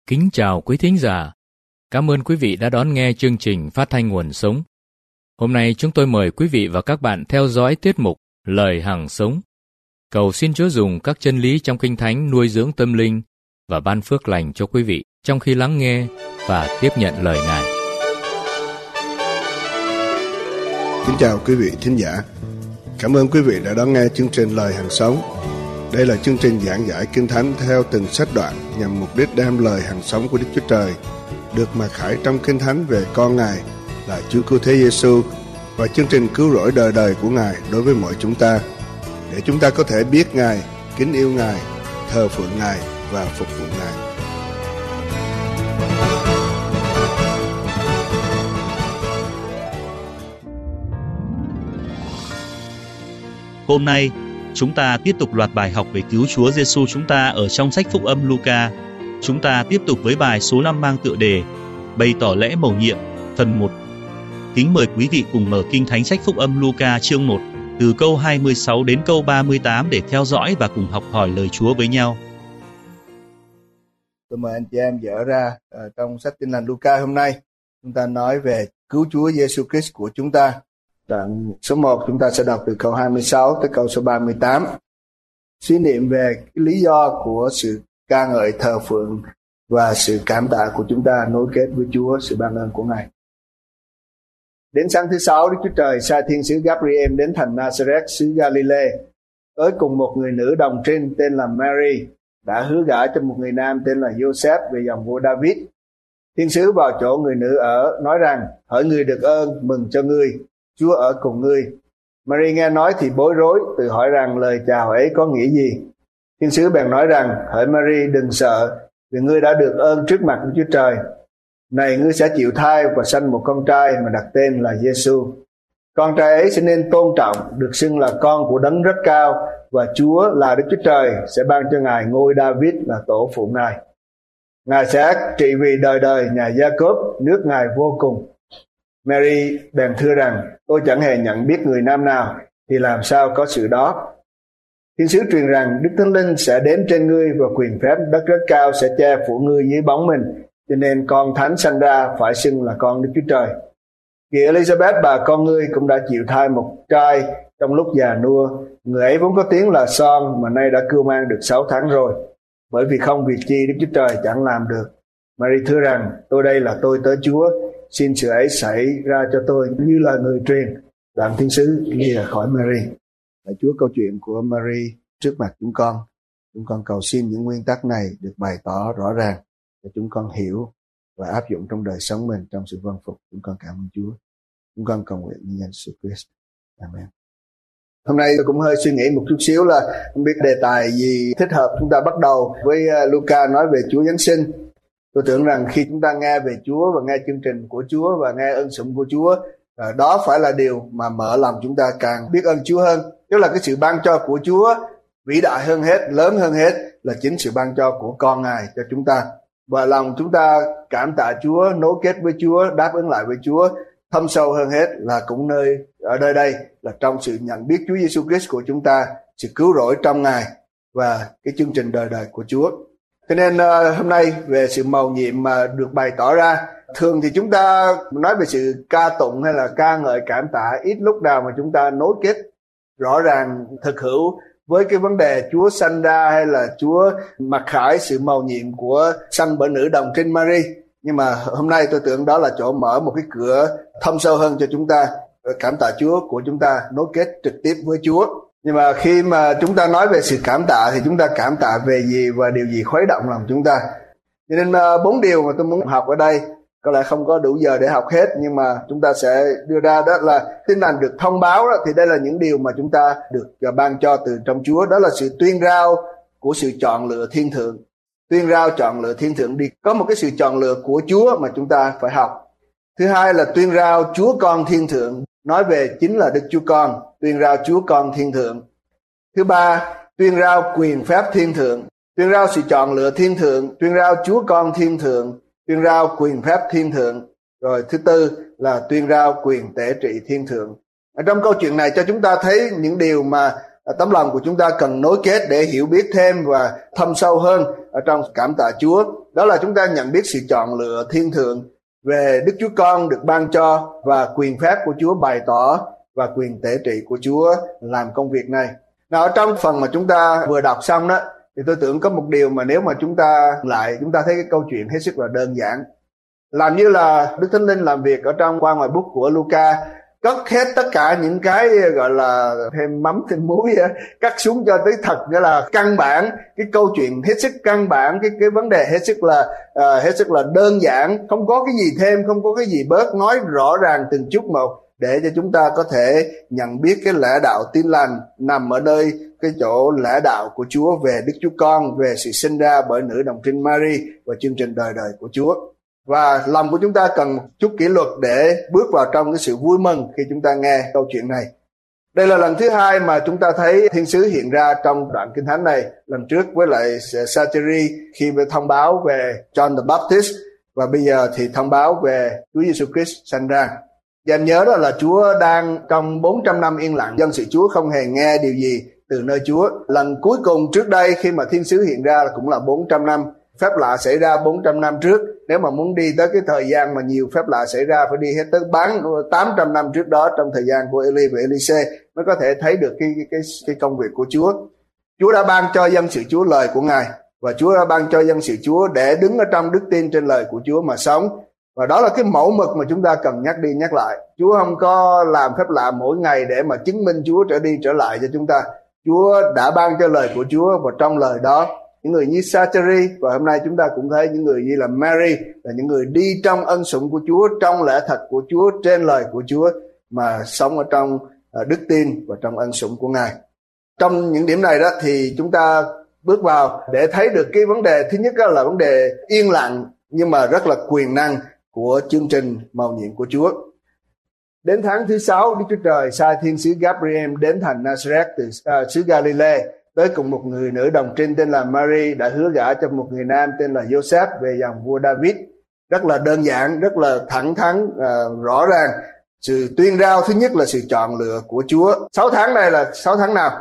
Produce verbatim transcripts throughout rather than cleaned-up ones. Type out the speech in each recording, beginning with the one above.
Kính chào quý thính giả. Cảm ơn quý vị đã đón nghe chương trình phát thanh Nguồn Sống. Hôm nay chúng tôi mời quý vị và các bạn theo dõi tiết mục Lời Hằng Sống. Cầu xin Chúa dùng các chân lý trong Kinh Thánh nuôi dưỡng tâm linh và ban phước lành cho quý vị trong khi lắng nghe và tiếp nhận lời Ngài. Kính chào quý vị thính giả. Cảm ơn quý vị đã đón nghe chương trình Lời Hằng Sống. Đây là chương trình giảng giải Kinh Thánh theo từng sách đoạn nhằm mục đích đem lời hằng sống của Đức Chúa Trời được mặc khải trong Kinh Thánh về con Ngài là Chúa Cứu Thế Giêsu và chương trình cứu rỗi đời đời của Ngài đối với mọi chúng ta, để chúng ta có thể biết Ngài, kính yêu Ngài, thờ phượng Ngài và phục vụ Ngài. Hôm nay, chúng ta tiếp tục loạt bài học về cứu Chúa Giêsu chúng ta ở trong sách Phúc âm Luca. Chúng ta tiếp tục với bài số năm mang tựa đề Bày tỏ lẽ mầu nhiệm, phần một. Kính mời quý vị cùng mở Kinh Thánh sách Phúc âm Luca chương một, từ câu hai mươi sáu đến câu ba mươi tám để theo dõi và cùng học hỏi lời Chúa với nhau. Tôi mời anh chị em dở ra uh, trong sách Tin lành Luca hôm nay. Chúng ta nói về cứu Chúa Giêsu Christ của chúng ta. Đoạn số một chúng ta sẽ đọc từ câu hai mươi sáu tới câu số ba mươi tám. Suy niệm về cái lý do của sự ca ngợi, thờ phượng và sự cảm tạ của chúng ta nối kết với Chúa, sự ban ơn của Ngài. Đến sáng thứ sáu, Đức Chúa Trời sai thiên sứ Gabriel đến thành Nazareth xứ Galilee, tới cùng một người nữ đồng trinh tên là Mary, đã hứa gả cho một người nam tên là Joseph về dòng vua David. Thiên sứ vào chỗ người nữ ở, nói rằng: hỡi người được ơn, mừng cho ngươi, Chúa ở cùng ngươi. Mary nghe nói thì bối rối, tự hỏi rằng lời chào ấy có nghĩa gì. Thiên sứ bèn nói rằng: hỡi Mary, đừng sợ, vì ngươi đã được ơn trước mặt Đức Chúa Trời. Này, ngươi sẽ chịu thai và sanh một con trai mà đặt tên là Giêsu. Con trai ấy sẽ nên tôn trọng, được xưng là con của Đấng rất cao, và Chúa là Đức Chúa Trời sẽ ban cho Ngài ngôi David là tổ phụ Ngài. Ngài sẽ trị vì đời đời nhà Gia-cốp, nước Ngài vô cùng. Mary bèn thưa rằng: tôi chẳng hề nhận biết người nam nào, thì làm sao có sự đó. Thiên sứ truyền rằng: Đức Thánh Linh sẽ đến trên ngươi, và quyền phép Đấng rất cao sẽ che phủ ngươi dưới bóng mình, cho nên con thánh sanh ra phải xưng là con Đức Chúa Trời. Kìa, Elizabeth bà con ngươi cũng đã chịu thai một trai trong lúc già nua. Người ấy vốn có tiếng là son, mà nay đã cưu mang được sáu tháng rồi, bởi vì không việc chi Đức Chúa Trời chẳng làm được. Mary thưa rằng: tôi đây là tôi tớ Chúa, xin sự ấy xảy ra cho tôi như là người truyền. Đoạn thiên sứ lìa khỏi Mary. Lạy Chúa, câu chuyện của Mary trước mặt chúng con, chúng con cầu xin những nguyên tắc này được bày tỏ rõ ràng để chúng con hiểu và áp dụng trong đời sống mình trong sự vâng phục. Chúng con cảm ơn Chúa. Chúng con cầu nguyện nhân danh Jesus Christ. Amen. Hôm nay tôi cũng hơi suy nghĩ một chút xíu là không biết đề tài gì thích hợp chúng ta bắt đầu với Luca nói về Chúa Giáng sinh. Tôi tưởng rằng khi chúng ta nghe về Chúa và nghe chương trình của Chúa và nghe ân sủng của Chúa, đó phải là điều mà mở lòng chúng ta càng biết ơn Chúa hơn. Tức là cái sự ban cho của Chúa vĩ đại hơn hết, lớn hơn hết là chính sự ban cho của con Ngài cho chúng ta. Và lòng chúng ta cảm tạ Chúa, nối kết với Chúa, đáp ứng lại với Chúa, thâm sâu hơn hết là cũng nơi ở nơi đây là trong sự nhận biết Chúa Giêsu Christ của chúng ta, sự cứu rỗi trong Ngài và cái chương trình đời đời của Chúa. Cho nên uh, hôm nay về sự mầu nhiệm mà được bày tỏ ra, thường thì chúng ta nói về sự ca tụng hay là ca ngợi cảm tạ, ít lúc nào mà chúng ta nối kết rõ ràng thực hữu với cái vấn đề Chúa sanh ra hay là Chúa mặc khải sự mầu nhiệm của sanh bởi nữ đồng trinh Mary. Nhưng mà hôm nay tôi tưởng đó là chỗ mở một cái cửa thâm sâu hơn cho chúng ta, cảm tạ Chúa của chúng ta nối kết trực tiếp với Chúa. Nhưng mà khi mà chúng ta nói về sự cảm tạ thì chúng ta cảm tạ về gì và điều gì khuấy động lòng chúng ta. Cho nên bốn điều mà tôi muốn học ở đây có lẽ không có đủ giờ để học hết, nhưng mà chúng ta sẽ đưa ra đó là tin lành được thông báo đó, thì đây là những điều mà chúng ta được ban cho từ trong Chúa. Đó là sự tuyên rao của sự chọn lựa thiên thượng. Tuyên rao chọn lựa thiên thượng đi. Có một cái sự chọn lựa của Chúa mà chúng ta phải học. Thứ hai là tuyên rao Chúa Con Thiên Thượng, nói về chính là Đức Chúa Con, tuyên rao Chúa Con Thiên Thượng. Thứ ba, tuyên rao quyền phép thiên thượng, tuyên rao sự chọn lựa thiên thượng, tuyên rao Chúa Con Thiên Thượng, tuyên rao quyền phép thiên thượng. Rồi thứ tư là tuyên rao quyền tể trị thiên thượng. Ở trong câu chuyện này cho chúng ta thấy những điều mà tấm lòng của chúng ta cần nối kết để hiểu biết thêm và thâm sâu hơn ở trong cảm tạ Chúa. Đó là chúng ta nhận biết sự chọn lựa thiên thượng về Đức Chúa Con được ban cho và quyền phép của Chúa bày tỏ và quyền tể trị của Chúa làm công việc này. Nào, ở trong phần mà chúng ta vừa đọc xong đó, thì tôi tưởng có một điều mà nếu mà chúng ta lại, chúng ta thấy cái câu chuyện hết sức là đơn giản. Làm như là Đức Thánh Linh làm việc ở trong qua ngoài bút của Luca, cất hết tất cả những cái gọi là thêm mắm thêm muối, cắt xuống cho tới thật, nghĩa là căn bản, cái câu chuyện hết sức căn bản, cái cái vấn đề hết sức là uh, hết sức là đơn giản, không có cái gì thêm, không có cái gì bớt, nói rõ ràng từng chút một để cho chúng ta có thể nhận biết cái lẽ đạo tin lành nằm ở nơi cái chỗ lẽ đạo của Chúa về Đức Chúa Con, về sự sinh ra bởi nữ đồng trinh Mary và chương trình đời đời của Chúa. Và lòng của chúng ta cần một chút kỷ luật để bước vào trong cái sự vui mừng khi chúng ta nghe câu chuyện này. Đây là lần thứ hai mà chúng ta thấy thiên sứ hiện ra trong đoạn Kinh Thánh này. Lần trước với lại Sacheri khi thông báo về John the Baptist, và bây giờ thì thông báo về Chúa Giêsu Christ sanh ra. Và anh nhớ đó là Chúa đang trong bốn trăm năm yên lặng, dân sự Chúa không hề nghe điều gì từ nơi Chúa. Lần cuối cùng trước đây khi mà thiên sứ hiện ra là cũng là bốn trăm năm. Phép lạ xảy ra bốn trăm năm trước. Nếu mà muốn đi tới cái thời gian mà nhiều phép lạ xảy ra, phải đi hết tới bán tám trăm năm trước đó, trong thời gian của Eli và Elise, mới có thể thấy được cái, cái, cái công việc của Chúa. Chúa đã ban cho dân sự Chúa lời của Ngài, và Chúa đã ban cho dân sự Chúa để đứng ở trong đức tin trên lời của Chúa mà sống. Và đó là cái mẫu mực mà chúng ta cần nhắc đi nhắc lại. Chúa không có làm phép lạ mỗi ngày để mà chứng minh Chúa trở đi trở lại cho chúng ta. Chúa đã ban cho lời của Chúa, và trong lời đó, những người như Sacheri, và hôm nay chúng ta cũng thấy những người như là Mary, là những người đi trong ân sủng của Chúa, trong lẽ thật của Chúa, trên lời của Chúa, mà sống ở trong đức tin và trong ân sủng của Ngài. Trong những điểm này đó thì chúng ta bước vào để thấy được cái vấn đề thứ nhất đó là vấn đề yên lặng nhưng mà rất là quyền năng của chương trình mầu nhiệm của Chúa. Đến tháng thứ sáu, Đức Chúa Trời sai thiên sứ Gabriel đến thành Nazareth từ uh, xứ Galilee, tới cùng một người nữ đồng trinh tên là Mary đã hứa gả cho một người nam tên là Joseph về dòng vua David. Rất là đơn giản, rất là thẳng thắn, uh, rõ ràng. Sự tuyên rao thứ nhất là sự chọn lựa của Chúa. Sáu tháng này là sáu tháng nào?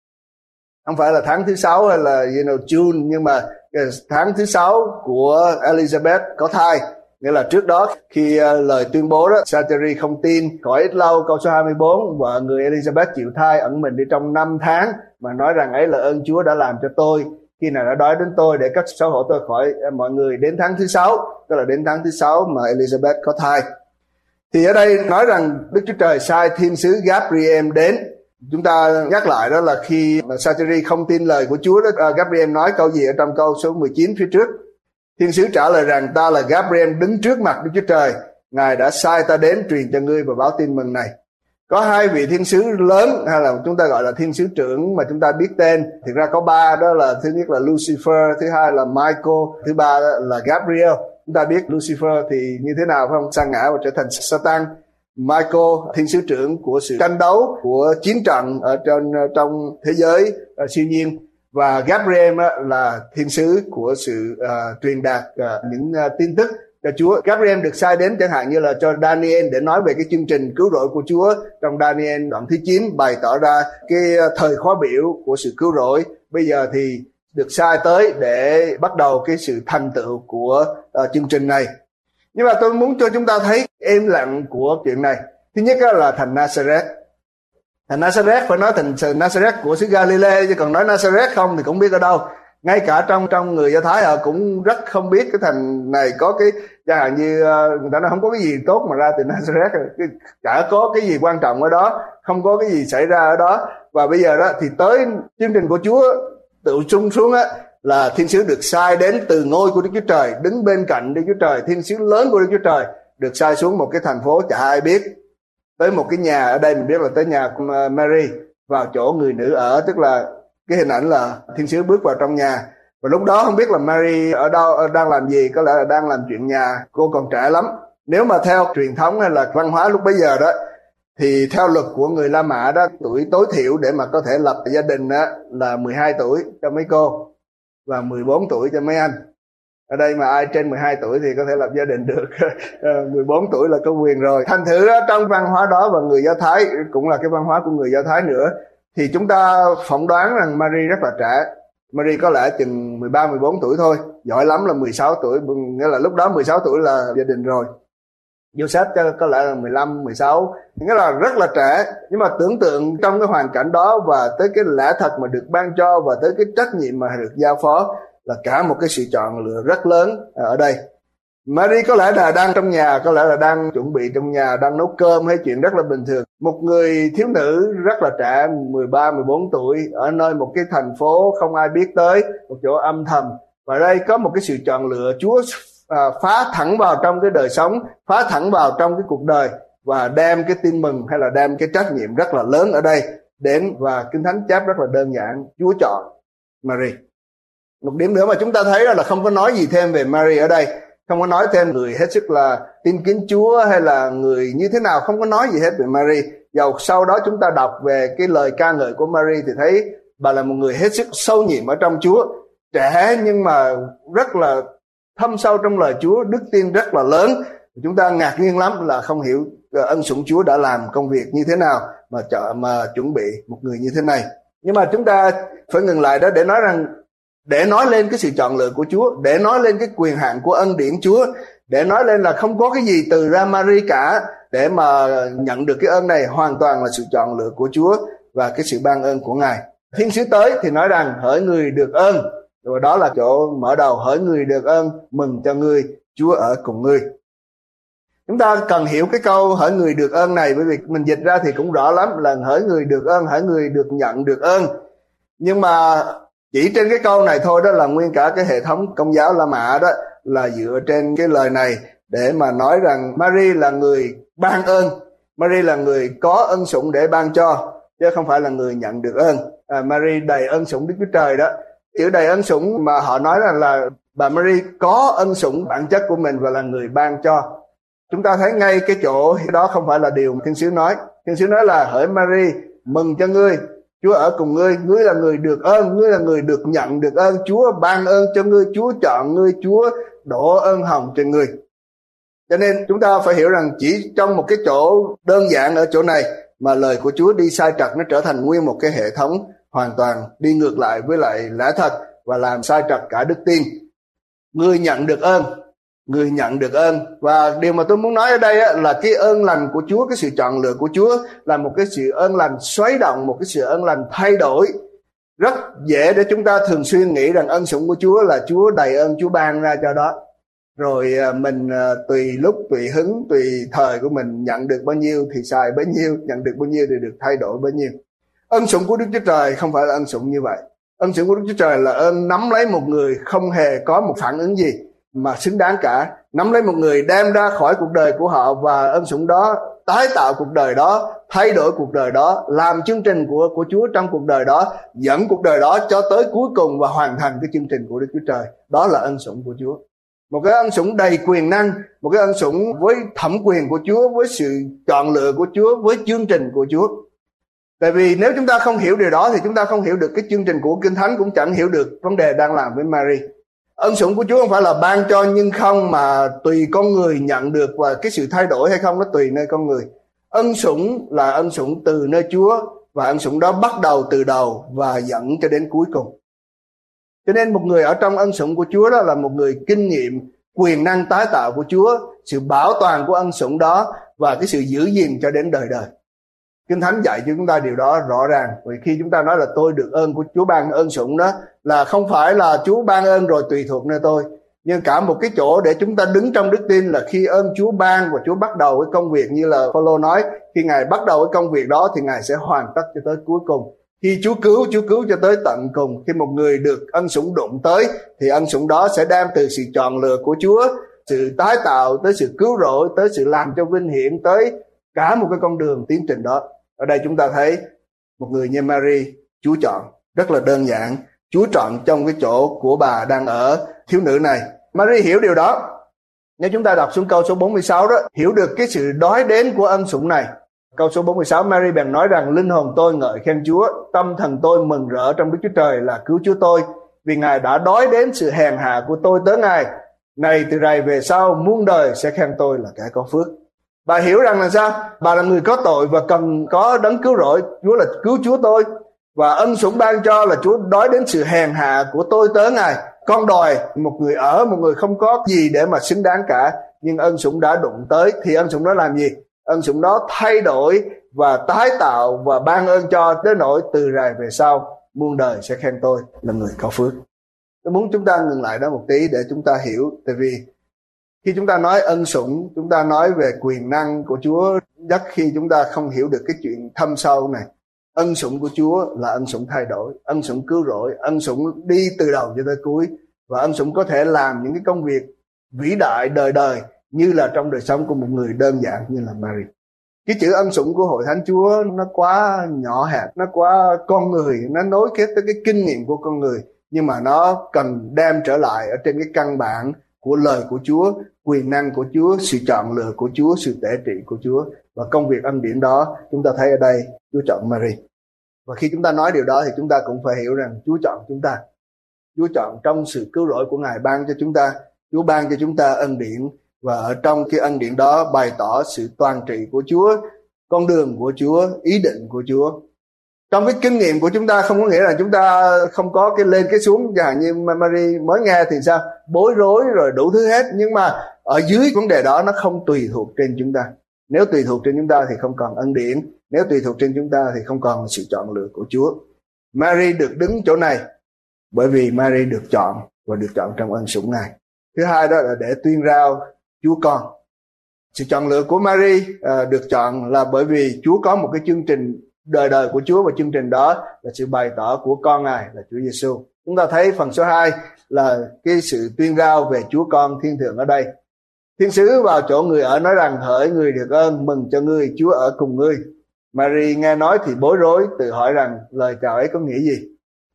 Không phải là tháng thứ sáu hay là you know, June, nhưng mà tháng thứ sáu của Elizabeth có thai. Nghĩa là trước đó khi uh, lời tuyên bố đó, Sacheri không tin, khỏi ít lâu, câu số hai mươi bốn, vợ người Elizabeth chịu thai ẩn mình đi trong năm tháng, mà nói rằng ấy là ơn Chúa đã làm cho tôi, khi nào đã đói đến tôi để cắt xấu hổ tôi khỏi uh, mọi người. Đến tháng thứ sáu, tức là đến tháng thứ sáu mà Elizabeth có thai. Thì ở đây nói rằng Đức Chúa Trời sai thiên sứ Gabriel đến. Chúng ta nhắc lại đó là khi Sacheri không tin lời của Chúa đó, uh, Gabriel nói câu gì ở trong câu số mười chín phía trước? Thiên sứ trả lời rằng ta là Gabriel đứng trước mặt Đức Chúa Trời, Ngài đã sai ta đến truyền cho ngươi và báo tin mừng này. Có hai vị thiên sứ lớn, hay là chúng ta gọi là thiên sứ trưởng mà chúng ta biết tên. Thực ra có ba, đó là thứ nhất là Lucifer, thứ hai là Michael, thứ ba là Gabriel. Chúng ta biết Lucifer thì như thế nào phải không? Sa ngã và trở thành Satan. Michael, thiên sứ trưởng của sự tranh đấu, của chiến trận ở trong, trong thế giới uh, siêu nhiên. Và Gabriel là thiên sứ của sự uh, truyền đạt uh, những uh, tin tức cho Chúa. Gabriel được sai đến chẳng hạn như là cho Daniel để nói về cái chương trình cứu rỗi của Chúa. Trong Daniel đoạn thứ chín bày tỏ ra cái uh, thời khóa biểu của sự cứu rỗi. Bây giờ thì được sai tới để bắt đầu cái sự thành tựu của uh, chương trình này. Nhưng mà tôi muốn cho chúng ta thấy im lặng của chuyện này. Thứ nhất là thành Nazareth. Thành Nazareth phải nói thành Nazareth của xứ Galilee, chứ còn nói Nazareth không thì cũng biết ở đâu. Ngay cả trong trong người Do Thái họ cũng rất không biết cái thành này có cái, chẳng hạn như người ta nói không có cái gì tốt mà ra từ Nazareth, chả có cái gì quan trọng ở đó, không có cái gì xảy ra ở đó. Và bây giờ đó thì tới chương trình của Chúa tự trung xuống á, là thiên sứ được sai đến từ ngôi của Đức Chúa Trời, đứng bên cạnh Đức Chúa Trời, thiên sứ lớn của Đức Chúa Trời được sai xuống một cái thành phố chả ai biết, tới một cái nhà, ở đây mình biết là tới nhà của Mary, vào chỗ người nữ ở, tức là cái hình ảnh là thiên sứ bước vào trong nhà. Và lúc đó không biết là Mary ở đâu, đang làm gì, có lẽ là đang làm chuyện nhà, cô còn trẻ lắm. Nếu mà theo truyền thống hay là văn hóa lúc bấy giờ đó, thì theo luật của người La Mã đó, tuổi tối thiểu để mà có thể lập gia đình đó là mười hai tuổi cho mấy cô và mười bốn tuổi cho mấy anh. Ở đây mà ai trên mười hai tuổi thì có thể lập gia đình được. mười bốn tuổi là có quyền rồi. Thành thử đó, trong văn hóa đó, và người Do Thái cũng là cái văn hóa của người Do Thái nữa, thì chúng ta phỏng đoán rằng Mary rất là trẻ. Mary có lẽ chừng mười ba mười bốn tuổi thôi, giỏi lắm là mười sáu tuổi, nghĩa là lúc đó mười sáu tuổi là gia đình rồi. Joseph có lẽ là mười lăm mười sáu, nghĩa là rất là trẻ. Nhưng mà tưởng tượng trong cái hoàn cảnh đó và tới cái lẽ thật mà được ban cho và tới cái trách nhiệm mà được giao phó là cả một cái sự chọn lựa rất lớn ở đây. Mary có lẽ là đang trong nhà, có lẽ là đang chuẩn bị trong nhà, đang nấu cơm hay chuyện rất là bình thường. Một người thiếu nữ rất là trẻ, mười ba mười bốn tuổi, ở nơi một cái thành phố không ai biết tới, một chỗ âm thầm. Và đây có một cái sự chọn lựa, Chúa à, phá thẳng vào trong cái đời sống, phá thẳng vào trong cái cuộc đời và đem cái tin mừng hay là đem cái trách nhiệm rất là lớn ở đây đến. Và Kinh Thánh chép rất là đơn giản, Chúa chọn Mary. Một điểm nữa mà chúng ta thấy là không có nói gì thêm về Mary ở đây, không có nói thêm người hết sức là tin kính Chúa hay là người như thế nào, không có nói gì hết về Mary. Dầu sau đó chúng ta đọc về cái lời ca ngợi của Mary thì thấy bà là một người hết sức sâu nhiệm ở trong Chúa, trẻ nhưng mà rất là thâm sâu trong lời Chúa, đức tin rất là lớn. Chúng ta ngạc nhiên lắm là không hiểu ân sủng Chúa đã làm công việc như thế nào mà chợ mà chuẩn bị một người như thế này. Nhưng mà chúng ta phải ngừng lại đó để nói rằng, để nói lên cái sự chọn lựa của Chúa, để nói lên cái quyền hạn của ân điển Chúa, để nói lên là không có cái gì từ ra Mary cả để mà nhận được cái ơn này, hoàn toàn là sự chọn lựa của Chúa và cái sự ban ơn của Ngài. Thiên sứ tới thì nói rằng hỡi người được ơn, rồi đó là chỗ mở đầu, hỡi người được ơn, mừng cho ngươi, Chúa ở cùng ngươi. Chúng ta cần hiểu cái câu hỡi người được ơn này, bởi vì mình dịch ra thì cũng rõ lắm là hỡi người được ơn, hỡi người được nhận được ơn. Nhưng mà chỉ trên cái câu này thôi đó là nguyên cả cái hệ thống Công giáo La Mã đó là dựa trên cái lời này để mà nói rằng Mary là người ban ơn, Mary là người có ân sủng để ban cho, chứ không phải là người nhận được ơn. À, Mary đầy ân sủng Đức Chúa Trời đó. Chữ đầy ân sủng mà họ nói là, là bà Mary có ân sủng bản chất của mình và là người ban cho. Chúng ta thấy ngay cái chỗ đó không phải là điều Thiên sứ nói. Thiên sứ nói là hỡi Mary, mừng cho ngươi, Chúa ở cùng ngươi, ngươi là người được ơn, ngươi là người được nhận được ơn, Chúa ban ơn cho ngươi, Chúa chọn ngươi, Chúa đổ ơn hồng trên ngươi. Cho nên chúng ta phải hiểu rằng chỉ trong một cái chỗ đơn giản ở chỗ này mà lời của Chúa đi sai trật, nó trở thành nguyên một cái hệ thống hoàn toàn đi ngược lại với lại lẽ thật và làm sai trật cả đức tin. Ngươi nhận được ơn, người nhận được ơn. Và điều mà tôi muốn nói ở đây á, là cái ơn lành của Chúa, cái sự chọn lựa của Chúa là một cái sự ơn lành xoáy động, một cái sự ơn lành thay đổi. Rất dễ để chúng ta thường xuyên nghĩ rằng ân sủng của Chúa là Chúa đầy ơn, Chúa ban ra cho đó. Rồi mình tùy lúc, tùy hứng, tùy thời của mình nhận được bao nhiêu thì xài bấy nhiêu, nhận được bao nhiêu thì được thay đổi bấy nhiêu. Ân sủng của Đức Chúa Trời không phải là ân sủng như vậy. Ân sủng của Đức Chúa Trời là ơn nắm lấy một người không hề có một phản ứng gì mà xứng đáng cả, nắm lấy một người đem ra khỏi cuộc đời của họ và ân sủng đó tái tạo cuộc đời đó, thay đổi cuộc đời đó, làm chương trình của của Chúa trong cuộc đời đó, dẫn cuộc đời đó cho tới cuối cùng và hoàn thành cái chương trình của Đức Chúa Trời. Đó là ân sủng của Chúa. Một cái ân sủng đầy quyền năng, một cái ân sủng với thẩm quyền của Chúa, với sự chọn lựa của Chúa, với chương trình của Chúa. Tại vì nếu chúng ta không hiểu điều đó thì chúng ta không hiểu được cái chương trình của Kinh Thánh, cũng chẳng hiểu được vấn đề đang làm với Mary. Ân sủng của Chúa không phải là ban cho nhưng không, mà tùy con người nhận được, và cái sự thay đổi hay không nó tùy nơi con người. Ân sủng là ân sủng từ nơi Chúa, và ân sủng đó bắt đầu từ đầu và dẫn cho đến cuối cùng. Cho nên một người ở trong ân sủng của Chúa đó là một người kinh nghiệm quyền năng tái tạo của Chúa, sự bảo toàn của ân sủng đó và cái sự giữ gìn cho đến đời đời. Kinh Thánh dạy cho chúng ta điều đó rõ ràng. Vì khi chúng ta nói là tôi được ơn của Chúa ban ơn sủng đó, là không phải là Chúa ban ơn rồi tùy thuộc nơi tôi, nhưng cả một cái chỗ để chúng ta đứng trong đức tin là khi ơn Chúa ban và Chúa bắt đầu cái công việc, như là Phaolô nói, khi Ngài bắt đầu cái công việc đó thì Ngài sẽ hoàn tất cho tới cuối cùng. Khi Chúa cứu, Chúa cứu cho tới tận cùng. Khi một người được ân sủng đụng tới thì ân sủng đó sẽ đem từ sự chọn lựa của Chúa, sự tái tạo, tới sự cứu rỗi, tới sự làm cho vinh hiển, tới cả một cái con đường tiến trình đó. Ở đây chúng ta thấy một người như Mary, Chúa chọn rất là đơn giản. Chúa chọn trong cái chỗ của bà đang ở, thiếu nữ này. Mary hiểu điều đó. Nếu chúng ta đọc xuống câu số bốn mươi sáu đó, hiểu được cái sự đói đến của ân sủng này. Câu số bốn mươi sáu, Mary bèn nói rằng linh hồn tôi ngợi khen Chúa, tâm thần tôi mừng rỡ trong Đức Chúa Trời là cứu Chúa tôi, vì Ngài đã đói đến sự hèn hạ của tôi tới Ngài. Này từ rày về sau muôn đời sẽ khen tôi là kẻ có phước. Bà hiểu rằng là sao? Bà là người có tội và cần có đấng cứu rỗi. Chúa là cứu Chúa tôi. Và ân sủng ban cho là Chúa nói đến sự hèn hạ của tôi tớ Ngài. Con đòi một người ở, một người không có gì để mà xứng đáng cả, nhưng ân sủng đã đụng tới. Thì ân sủng đó làm gì? Ân sủng đó thay đổi và tái tạo và ban ơn cho tới nỗi từ rày về sau muôn đời sẽ khen tôi là người có phước. Tôi muốn chúng ta ngừng lại đó một tí để chúng ta hiểu. Tại vì khi chúng ta nói ân sủng, chúng ta nói về quyền năng của Chúa, rất khi chúng ta không hiểu được cái chuyện thâm sâu này. Ân sủng của Chúa là ân sủng thay đổi, ân sủng cứu rỗi, ân sủng đi từ đầu cho tới cuối. Và ân sủng có thể làm những cái công việc vĩ đại đời đời như là trong đời sống của một người đơn giản như là Mary. Cái chữ ân sủng của Hội Thánh Chúa nó quá nhỏ hẹp, nó quá con người, nó nối kết tới cái kinh nghiệm của con người. Nhưng mà nó cần đem trở lại ở trên cái căn bản của lời của Chúa, quyền năng của Chúa, sự chọn lựa của Chúa, sự tể trị của Chúa. Và công việc ân điển đó chúng ta thấy ở đây Chúa chọn Mary. Và khi chúng ta nói điều đó thì chúng ta cũng phải hiểu rằng Chúa chọn chúng ta. Chúa chọn trong sự cứu rỗi của Ngài ban cho chúng ta. Chúa ban cho chúng ta ân điển. Và ở trong cái ân điển đó bày tỏ sự toàn trị của Chúa, con đường của Chúa, ý định của Chúa. Trong cái kinh nghiệm của chúng ta không có nghĩa là chúng ta không có cái lên cái xuống. Chẳng hạn như Mary mới nghe thì sao? Bối rối rồi đủ thứ hết. Nhưng mà ở dưới vấn đề đó nó không tùy thuộc trên chúng ta. Nếu tùy thuộc trên chúng ta thì không còn ân điển. Nếu tùy thuộc trên chúng ta thì không còn sự chọn lựa của Chúa. Mary được đứng chỗ này bởi vì Mary được chọn và được chọn trong ân sủng Ngài. Thứ hai đó là để tuyên rao Chúa con. Sự chọn lựa của Mary à, được chọn là bởi vì Chúa có một cái chương trình đời đời của Chúa, và chương trình đó là sự bày tỏ của con Ngài là Chúa Giêsu. Chúng ta thấy phần số hai là cái sự tuyên rao về Chúa con thiên thượng ở đây. Thiên sứ vào chỗ người ở nói rằng: hỡi người được ơn, mừng cho ngươi, Chúa ở cùng ngươi. Mary nghe nói thì bối rối, tự hỏi rằng lời chào ấy có nghĩa gì.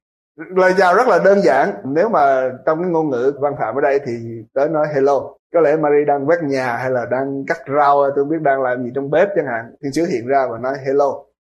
Lời chào rất là đơn giản. Nếu mà trong cái ngôn ngữ văn phạm ở đây thì tới nói hello. Có lẽ Mary đang quét nhà hay là đang cắt rau, tôi không biết đang làm gì trong bếp chẳng hạn. Thiên sứ hiện ra và nói hello.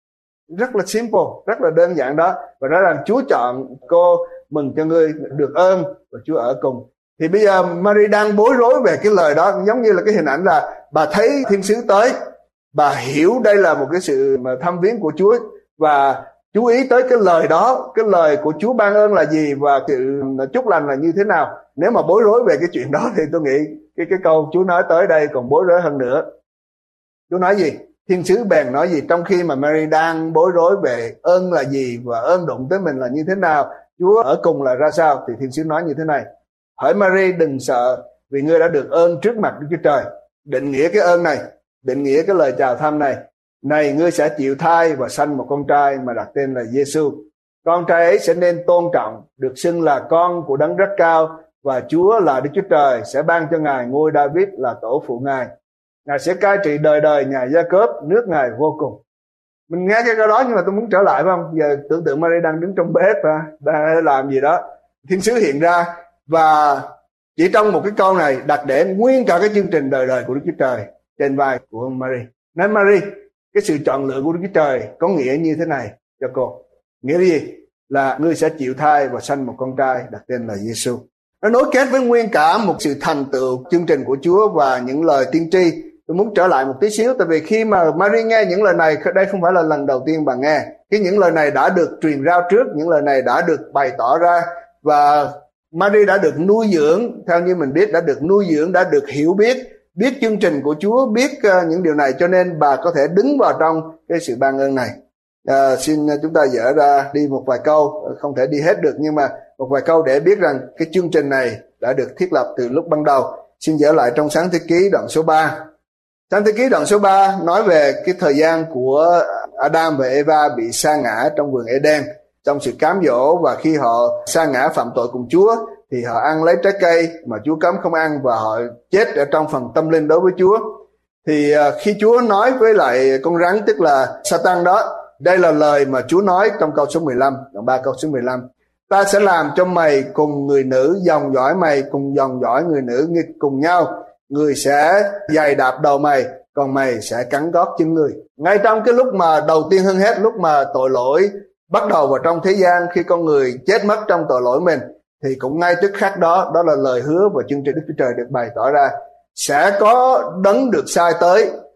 Rất là simple, rất là đơn giản đó. Và nói rằng Chúa chọn cô, mừng cho ngươi được ơn và Chúa ở cùng. Thì bây giờ Mary đang bối rối về cái lời đó, giống như là cái hình ảnh là bà thấy thiên sứ tới, bà hiểu đây là một cái sự mà thăm viếng của Chúa và chú ý tới cái lời đó, cái lời của Chúa ban ơn là gì và sự chúc lành là như thế nào. Nếu mà bối rối về cái chuyện đó thì tôi nghĩ cái cái câu Chúa nói tới đây còn bối rối hơn nữa. Chúa nói gì? Thiên sứ bèn nói gì? Trong khi mà Mary đang bối rối về ơn là gì và ơn đụng tới mình là như thế nào, Chúa ở cùng là ra sao, thì thiên sứ nói như thế này: hỡi Mary, đừng sợ, vì ngươi đã được ơn trước mặt Đức Chúa Trời. Định nghĩa cái ơn này, định nghĩa cái lời chào thăm này. Này, ngươi sẽ chịu thai và sanh một con trai mà đặt tên là Giêsu. Con trai ấy sẽ nên tôn trọng, được xưng là con của Đấng Rất Cao, và Chúa là Đức Chúa Trời sẽ ban cho Ngài ngôi David là tổ phụ Ngài. Ngài sẽ cai trị đời đời nhà Gia-cốp, nước Ngài vô cùng. Mình nghe cái câu đó nhưng mà tôi muốn trở lại phải không? Giờ tưởng tượng Mary đang đứng trong bếp, đang làm gì đó. Thiên sứ hiện ra và chỉ trong một cái câu này đặt để nguyên cả cái chương trình đời đời của Đức Chúa Trời trên vai của Mary. Nói Mary, cái sự chọn lựa của Đức Chúa Trời có nghĩa như thế này cho cô. Nghĩa là gì? Là ngươi sẽ chịu thai và sanh một con trai đặt tên là Giêsu. Nó nối kết với nguyên cả một sự thành tựu chương trình của Chúa và những lời tiên tri. Tôi muốn trở lại một tí xíu, tại vì khi mà Mary nghe những lời này, đây không phải là lần đầu tiên bà nghe. Khi những lời này đã được truyền rao trước, những lời này đã được bày tỏ ra, và Mary đã được nuôi dưỡng, theo như mình biết, đã được nuôi dưỡng, đã được hiểu biết, biết chương trình của Chúa, biết uh, những điều này, cho nên bà có thể đứng vào trong cái sự ban ơn này. À, xin chúng ta dở ra đi một vài câu, không thể đi hết được, nhưng mà một vài câu để biết rằng cái chương trình này đã được thiết lập từ lúc ban đầu. Xin dở lại trong Sáng Thế Ký đoạn số ba. Sáng Thế Ký đoạn số ba nói về cái thời gian của Adam và Eva bị sa ngã trong vườn Eden, trong sự cám dỗ, và khi họ sa ngã phạm tội cùng Chúa thì họ ăn lấy trái cây mà Chúa cấm không ăn, và họ chết ở trong phần tâm linh đối với Chúa. Thì khi Chúa nói với lại con rắn, tức là Satan đó, đây là lời mà Chúa nói trong câu số mười lăm, đoạn ba câu số mười lăm: ta sẽ làm cho mày cùng người nữ dòng dõi mày cùng dòng dõi người nữ nghịch cùng nhau, người sẽ giày đạp đầu mày, còn mày sẽ cắn gót chân người. Ngay trong cái lúc mà đầu tiên hơn hết, lúc mà tội lỗi bắt đầu vào trong thế gian, khi con người chết mất trong tội lỗi mình, thì cũng ngay tức khắc đó, đó là lời hứa và chương trình Đức Chúa Trời được bày tỏ ra. Sẽ có đấng được sai tới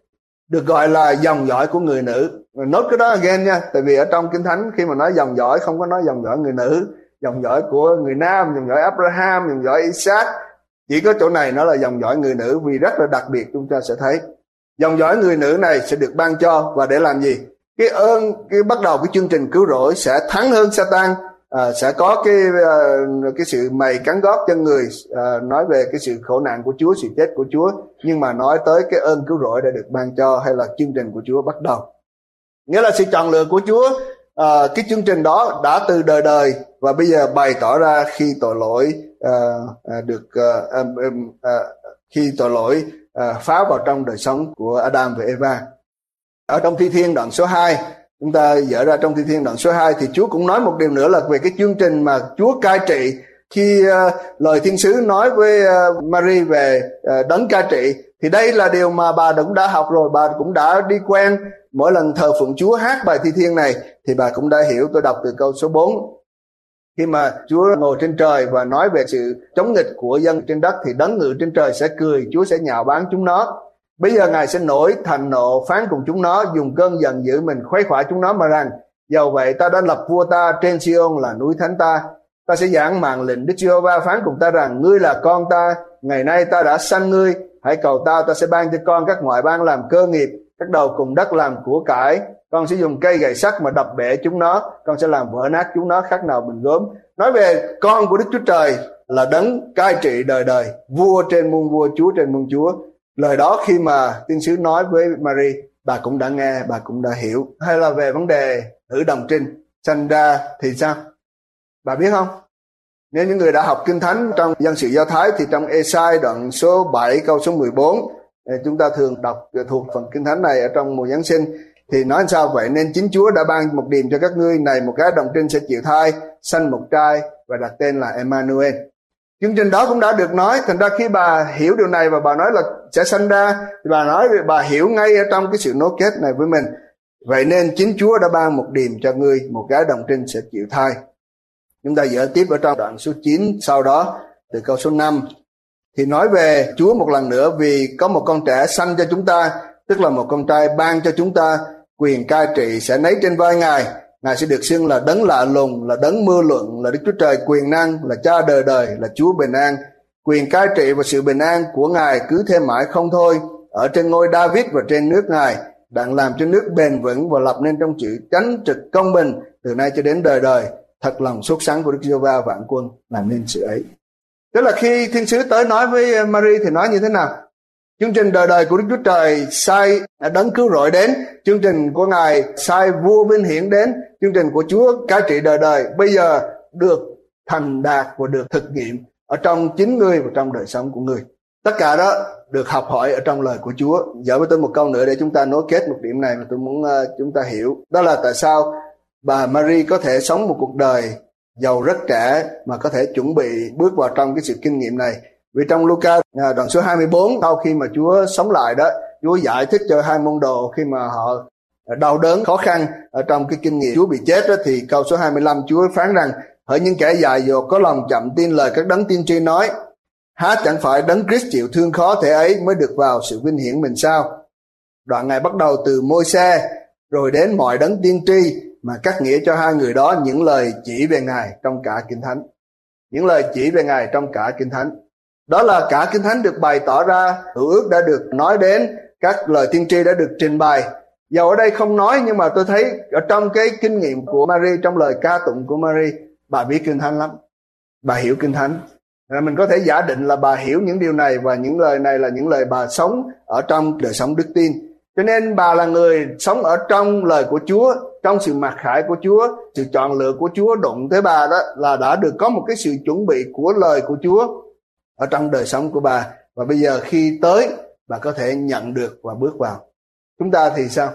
được gọi là dòng dõi của người nữ. Nốt cái đó again nha, tại vì ở trong Kinh Thánh khi mà nói dòng dõi không có nói dòng dõi người nữ, dòng dõi của người nam, dòng dõi Abraham, dòng dõi Isaac. Chỉ có chỗ này nó là dòng dõi người nữ, vì rất là đặc biệt. Chúng ta sẽ thấy dòng dõi người nữ này sẽ được ban cho, và để làm gì? Cái ơn, cái bắt đầu cái chương trình cứu rỗi sẽ thắng hơn Satan, à, sẽ có cái uh, cái sự mày cắn gót chân người, uh, nói về cái sự khổ nạn của Chúa, sự chết của Chúa, nhưng mà nói tới cái ơn cứu rỗi đã được ban cho, hay là chương trình của Chúa bắt đầu. Nghĩa là sự chọn lựa của Chúa, uh, cái chương trình đó đã từ đời đời và bây giờ bày tỏ ra khi tội lỗi uh, uh, được uh, um, um, uh, khi tội lỗi uh, phá vào trong đời sống của Adam và Eva. Ở trong Thi Thiên đoạn số hai, chúng ta dở ra trong Thi Thiên đoạn số hai, thì Chúa cũng nói một điều nữa là về cái chương trình mà Chúa cai trị. Khi uh, lời thiên sứ nói với uh, Mary về uh, đấng cai trị, thì đây là điều mà bà cũng đã học rồi, bà cũng đã đi quen. Mỗi lần thờ phượng Chúa hát bài Thi Thiên này thì bà cũng đã hiểu. Tôi đọc từ câu số bốn. Khi mà Chúa ngồi trên trời và nói về sự chống nghịch của dân trên đất, thì đấng ngự trên trời sẽ cười, Chúa sẽ nhạo báng chúng nó. Bây giờ Ngài sẽ nổi thành nộ, phán cùng chúng nó, dùng cơn giận dữ mình khuấy khỏa chúng nó, mà rằng: dầu vậy ta đã lập vua ta trên Sion là núi thánh ta. Ta sẽ giảng mạng lệnh Đức Giê-hô-va phán cùng ta rằng: ngươi là con ta, ngày nay ta đã sanh ngươi. Hãy cầu ta, ta sẽ ban cho con các ngoại bang làm cơ nghiệp, các đầu cùng đất làm của cải. Con sẽ dùng cây gậy sắt mà đập bể chúng nó, con sẽ làm vỡ nát chúng nó khác nào bình gốm. Nói về con của Đức Chúa Trời là đấng cai trị đời đời, vua trên muôn vua, Chúa trên muôn chúa. Lời đó khi mà tiên sứ nói với Mary, bà cũng đã nghe, bà cũng đã hiểu. Hay là về vấn đề nữ đồng trinh sanh ra thì sao? Bà biết không? Nếu những người đã học Kinh Thánh trong dân sự Do Thái, thì trong Ê-sai đoạn số bảy câu số mười bốn, chúng ta thường đọc thuộc phần Kinh Thánh này ở trong mùa Giáng sinh, thì nói sao vậy? Nên chính Chúa đã ban một điềm cho các ngươi, này một gái đồng trinh sẽ chịu thai, sanh một trai và đặt tên là Emmanuel. Chương trình đó cũng đã được nói. Thành ra khi bà hiểu điều này và bà nói là sẽ sanh ra, thì bà nói bà hiểu ngay ở trong cái sự nối kết này với mình. Vậy nên chính Chúa đã ban một điềm cho ngươi, một gái đồng trinh sẽ chịu thai. Chúng ta dở tiếp ở trong đoạn số chín sau đó, từ câu số năm, thì nói về Chúa một lần nữa, vì có một con trẻ sanh cho chúng ta, tức là một con trai ban cho chúng ta, quyền cai trị sẽ nấy trên vai Ngài. Ngài sẽ được xưng là đấng lạ lùng, là đấng mưa luận, là Đức Chúa Trời quyền năng, là Cha đời đời, là Chúa bình an. Quyền cai trị và sự bình an của Ngài cứ thêm mãi không thôi, ở trên ngôi David và trên nước Ngài, đặng làm cho nước bền vững và lập nên trong chữ chánh trực công bình từ nay cho đến đời đời. Thật lòng sốt sắng của Đức Giê-hô-va vạn quân làm nên sự ấy. Tức là khi thiên sứ tới nói với Mary thì nói như thế nào? Chương trình đời đời của Đức Chúa Trời sai đấng cứu rỗi đến, chương trình của Ngài sai vua vinh hiển đến, chương trình của Chúa cai trị đời đời bây giờ được thành đạt và được thực nghiệm ở trong chính ngươi và trong đời sống của ngươi. Tất cả đó được học hỏi ở trong lời của Chúa. Giờ với tôi một câu nữa để chúng ta nối kết một điểm này mà tôi muốn uh, chúng ta hiểu. Đó là tại sao bà Mary có thể sống một cuộc đời giàu rất trẻ mà có thể chuẩn bị bước vào trong cái sự kinh nghiệm này. Vì trong Luca đoạn số hai mươi bốn, sau khi mà Chúa sống lại đó, Chúa giải thích cho hai môn đồ khi mà họ đau đớn khó khăn ở trong cái kinh nghiệm Chúa bị chết đó, thì câu số hai mươi lăm Chúa phán rằng: hỡi những kẻ dại dột có lòng chậm tin lời các đấng tiên tri nói, há chẳng phải đấng Christ chịu thương khó thể ấy mới được vào sự vinh hiển mình sao? Đoạn Ngài bắt đầu từ Môi-se rồi đến mọi đấng tiên tri, mà cắt nghĩa cho hai người đó những lời chỉ về Ngài trong cả Kinh Thánh. Những lời chỉ về Ngài trong cả Kinh Thánh. Đó là cả Kinh Thánh được bày tỏ ra, hữu ước đã được nói đến, các lời tiên tri đã được trình bày. Dầu ở đây không nói, nhưng mà tôi thấy ở trong cái kinh nghiệm của Mary, trong lời ca tụng của Mary, bà biết Kinh Thánh lắm. Bà hiểu Kinh Thánh. Mình có thể giả định là bà hiểu những điều này, và những lời này là những lời bà sống ở trong đời sống đức tin. Cho nên bà là người sống ở trong lời của Chúa, trong sự mặc khải của Chúa, sự chọn lựa của Chúa đụng tới bà đó là đã được có một cái sự chuẩn bị của lời của Chúa ở trong đời sống của bà. Và bây giờ khi tới, bà có thể nhận được và bước vào. Chúng ta thì sao?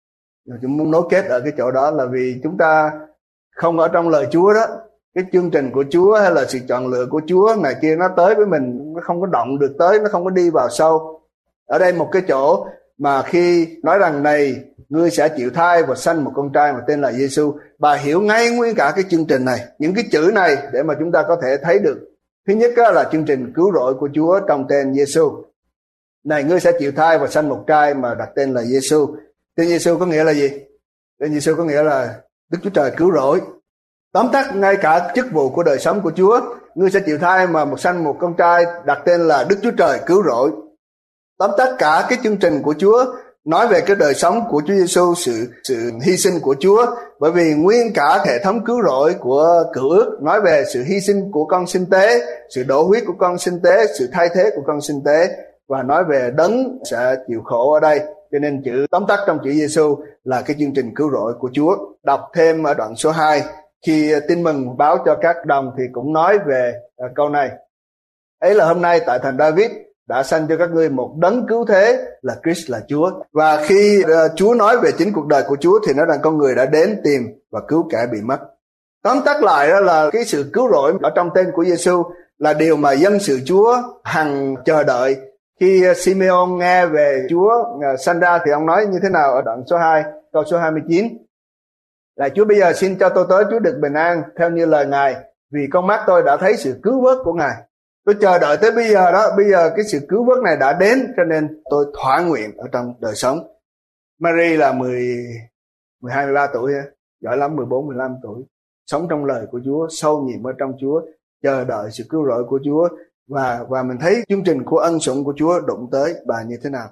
Chúng muốn nối kết ở cái chỗ đó là vì chúng ta không ở trong lời Chúa đó. Cái chương trình của Chúa hay là sự chọn lựa của Chúa này kia nó tới với mình, nó không có động được tới, nó không có đi vào sâu. Ở đây một cái chỗ mà khi nói rằng này, ngươi sẽ chịu thai và sanh một con trai mà tên là Giê-xu, bà hiểu ngay nguyên cả cái chương trình này, những cái chữ này để mà chúng ta có thể thấy được. Thứ nhất là chương trình cứu rỗi của Chúa trong tên Giê-xu. này ngươi sẽ chịu thai và sanh một trai mà đặt tên là Giêsu. Tên Giêsu có nghĩa là gì? Tên Giêsu có nghĩa là Đức Chúa Trời cứu rỗi. Tóm tắt, ngay cả chức vụ của đời sống của Chúa, ngươi sẽ chịu thai mà một sanh một con trai, đặt tên là Đức Chúa Trời cứu rỗi. Tóm tắt cả cái chương trình của Chúa nói về cái đời sống của Chúa Giêsu, sự sự hy sinh của Chúa, bởi vì nguyên cả hệ thống cứu rỗi của Cựu Ước nói về sự hy sinh của con sinh tế, sự đổ huyết của con sinh tế, sự thay thế của con sinh tế, và nói về đấng sẽ chịu khổ ở đây. Cho nên chữ tóm tắt trong chữ Giêsu là cái chương trình cứu rỗi của Chúa. Đọc thêm ở đoạn số hai, khi tin mừng báo cho các đồng thì cũng nói về uh, câu này. Ấy là hôm nay tại thành David đã sanh cho các ngươi một đấng cứu thế là Christ là Chúa. Và khi uh, Chúa nói về chính cuộc đời của Chúa thì nói rằng con người đã đến tìm và cứu kẻ bị mất. Tóm tắt lại đó là cái sự cứu rỗi ở trong tên của Giêsu là điều mà dân sự Chúa hằng chờ đợi. Khi uh, Simeon nghe về Chúa uh, sanh ra thì ông nói như thế nào ở đoạn số hai, câu số hai mươi chín? Là Chúa bây giờ xin cho tôi tới Chúa được bình an theo như lời Ngài, vì con mắt tôi đã thấy sự cứu vớt của Ngài. Tôi chờ đợi tới bây giờ đó, bây giờ cái sự cứu vớt này đã đến, cho nên tôi thỏa nguyện ở trong đời sống. Mary là mười, mười hai, mười ba tuổi, giỏi lắm, mười bốn, mười lăm tuổi. Sống trong lời của Chúa, sâu nhiệm ở trong Chúa, chờ đợi sự cứu rỗi của Chúa. Và, và mình thấy chương trình của ân sủng của Chúa đụng tới bà như thế nào.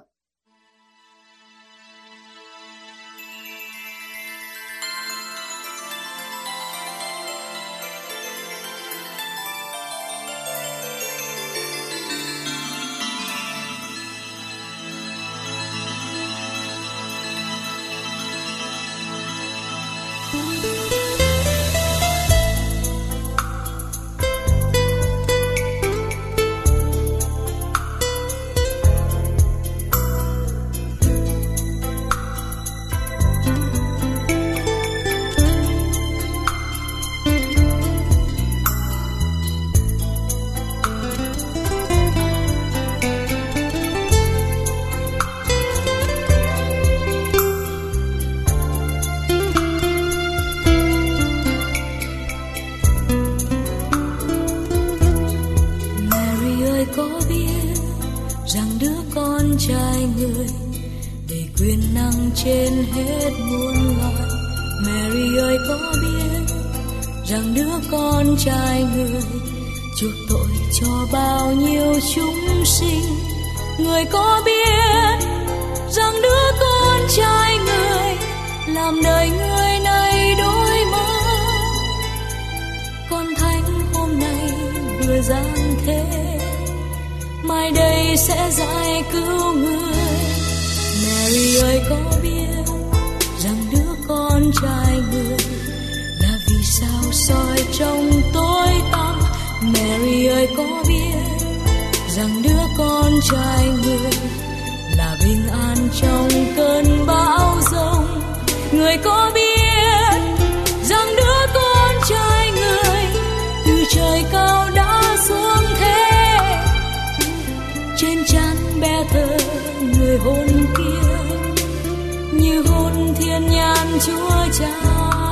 Trên hết muôn loài, Mary ơi có biết rằng đứa con trai người chuộc tội cho bao nhiêu chúng sinh? Người có biết rằng đứa con trai người làm đời người này đổi mới? Con thánh hôm nay vừa giáng thế, mai đây sẽ giải cứu người. Mary ơi có biết rằng đứa con trai người là vì sao soi trong tối tăm? Mary ơi có biết rằng đứa con trai người là bình an trong cơn bão giông? Người có biết rằng đứa con trai người từ trời cao đã xuống thế, trên trán bé thơ người hôn kia như hôn thiên nhàn Chúa Cha?